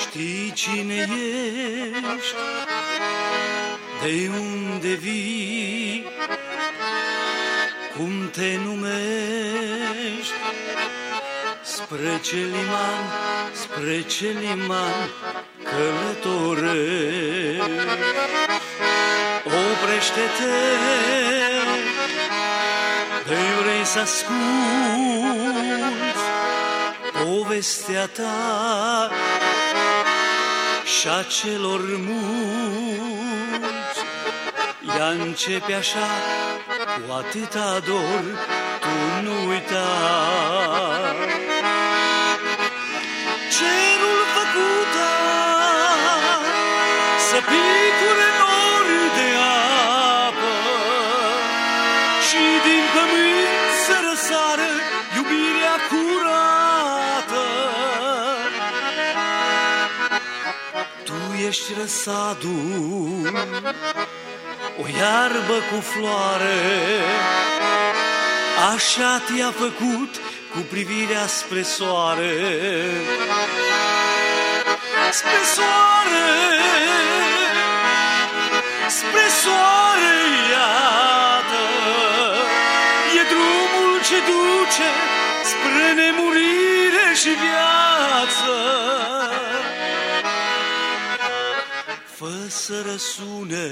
Știi cine ești, de unde vii, cum te numești, spre ce liman călătorești. Oprește-te, de vrei să asculți povestea ta și a celor mulți. Ea începe așa, cu atâta dor, tu nu uita. Cerul făcut să picure nori de apă și din pământ să răsară iubirea curată. Tu ești răsadul, o iarbă cu floare, așa te-a făcut cu privirea spre soare. Spre soare, spre soare, iată, e drumul ce duce spre nemurire și viață. Fă să răsune,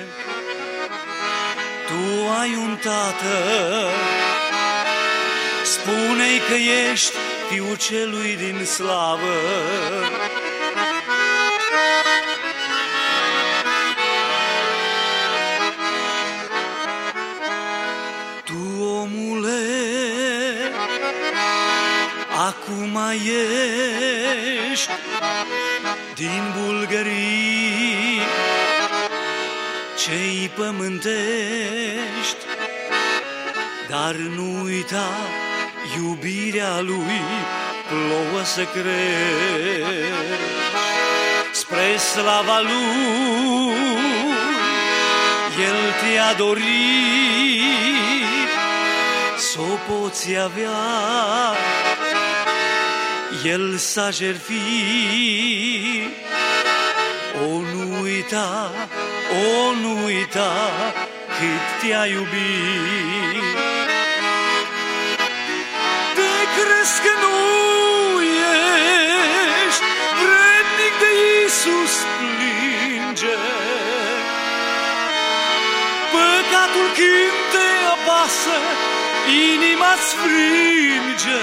tu ai un tată, spune-i că ești fiul celui din slavă. Tu, omule, acum ești din bulgării cei pământești, dar nu uita iubirea lui, plouă să crești. Spre slava lui el te-a dorit, s-o poți avea, el s-a jertfit. O, nu uita, o, nu uita cât te-a iubit. Te crezi că nu ești vrednic de Iisus, plânge. Păcatul când te apasă, inima-ți frânge.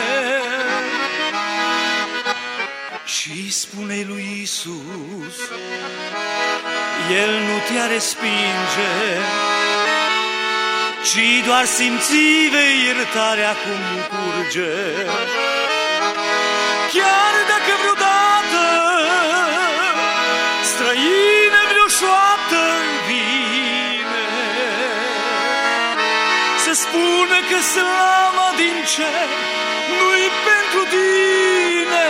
Și spune lui Iisus, El nu te-a respinge, ci doar simți vei iertarea cum curge. Chiar dacă vreodată străină vreo șoaptă vine, să spună că slava din cer nu-i pentru tine.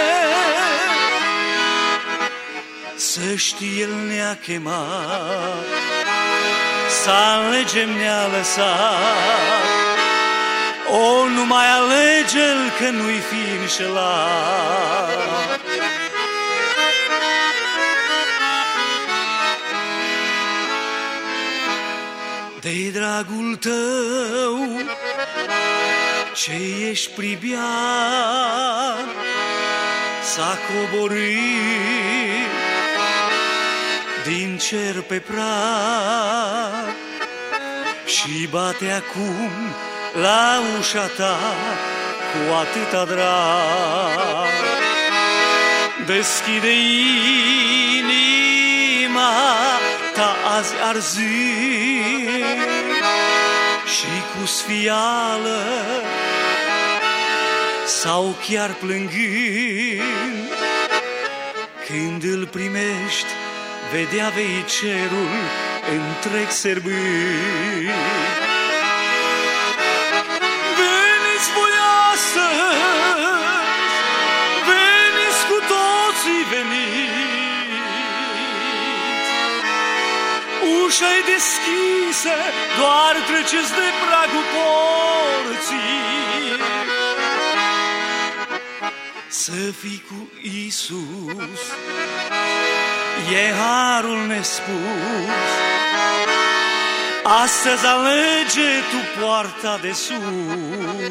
Să știi, El ne-a chemat, să alegem ne-a lăsat. O, nu mai alege-L că nu-i fi înșelat. De dragul tău ce ești pribean, s-a coborât din cer pe prag și bate acum la ușa ta cu atâta drag. Deschide inima ta azi arzând și cu sfială sau chiar plângând, când îl primești, vedea vei cerul întreg sărbând. Veniți voi astăzi, veniți cu toții, veniți. Ușa-i deschisă, doar treceți de pragul porții. să fii cu Iisus, e harul nespus. Astăzi alege tu poarta de sus,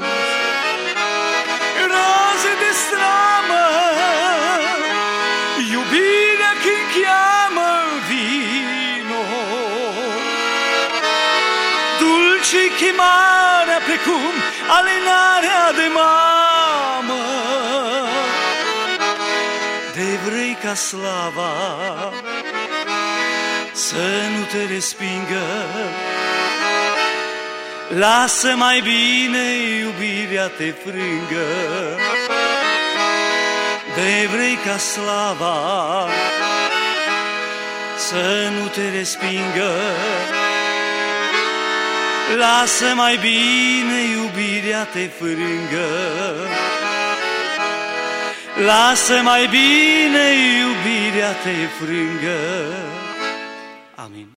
raze de stramă, iubirea când cheamă, vino. Dulce chemarea precum alenarea de mamă. De vrei ca slava să nu te respingă, lasă mai bine iubirea te frângă. De vrei ca slava să nu te respingă, lasă mai bine iubirea te frângă. Lasă mai bine iubirea te frângă. Amin.